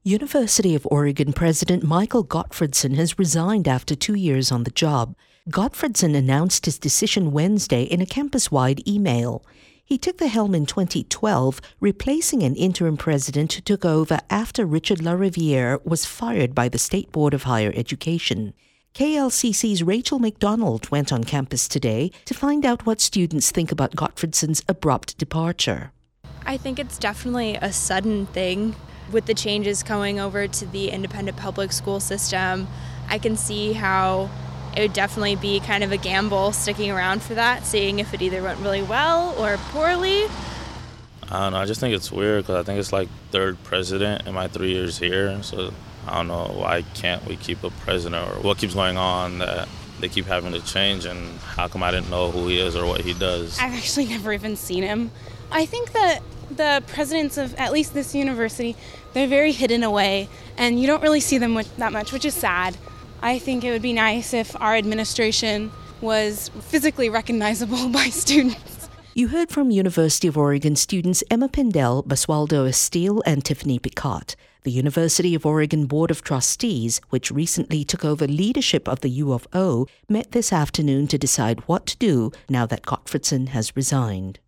University of Oregon President Michael Gottfredson has resigned after 2 years on the job. Gottfredson announced his decision Wednesday in a campus-wide email. He took the helm in 2012, replacing an interim president who took over after Richard LaRiviere was fired by the State Board of Higher Education. KLCC's Rachel McDonald went on campus today to find out what students think about Gottfredson's abrupt departure. I think it's definitely a sudden thing. With the changes going over to the independent public school system, I can see how it would definitely be kind of a gamble sticking around for that, seeing if it either went really well or poorly. I don't know, I just think it's weird because I think it's like third president in my 3 years here, so I don't know why can't we keep a president or what keeps going on that they keep having to change, and how come I didn't know who he is or what he does. I've actually never even seen him. I think that the presidents of at least this university, they're very hidden away, and you don't really see them that much, which is sad. I think it would be nice if our administration was physically recognizable by students. You heard from University of Oregon students Emma Pindell, Basualdo Estile, and Tiffany Picott. The University of Oregon Board of Trustees, which recently took over leadership of the U of O, met this afternoon to decide what to do now that Gottfredson has resigned.